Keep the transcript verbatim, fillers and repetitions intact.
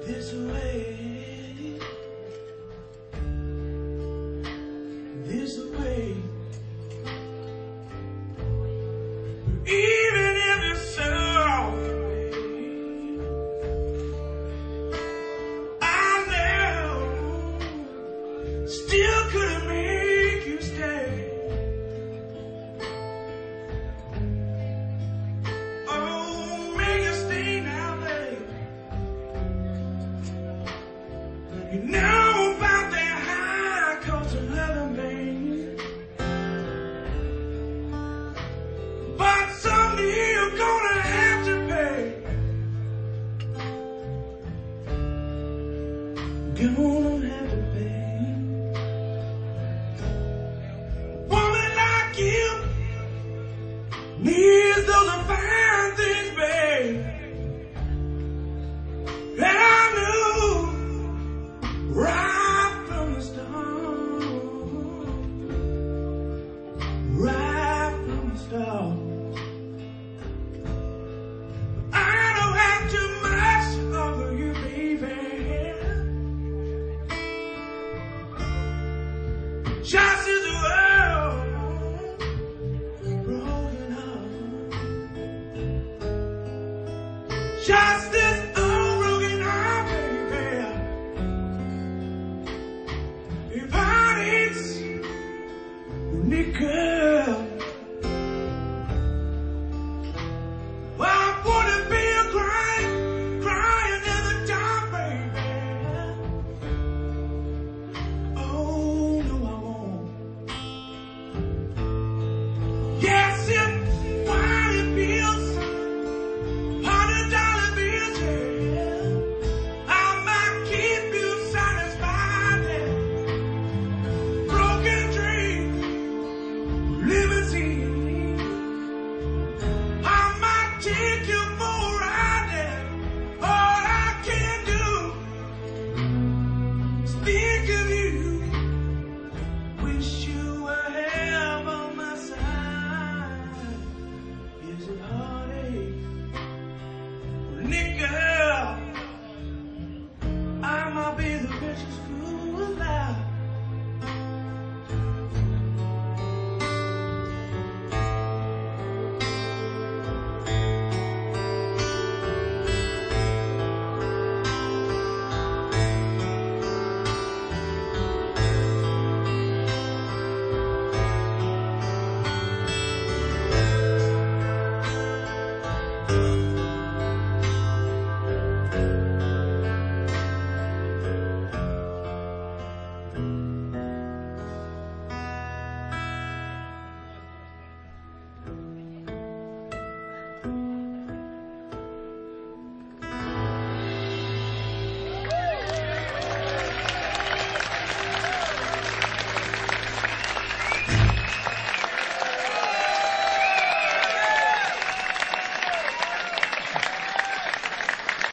this way, this way. Even if it's so away, I know still couldn't make you stay. Oh, make you stay now, babe. You know about that high cost of loving, babe. But someday you're gonna have to pay. Gonna have to pay. A woman like you needs those fine things, babe. And I knew right from the start, right from the start. I don't have too much of you, baby. Just as well broken heart, just this old broken heart, baby. If heartaches, nickel. Well, I wouldn't be a crying, crying in the dark, baby. Oh, no, I won't. Yes, if while it feels, hundred dollar bills, yeah, I might keep you satisfied, yeah. Broken dreams, limousine, I might take you for a ride, yeah. All I can do is think of you. Wish you were here by my side. Is it heartache? Nickel, I might be the richest fool alive.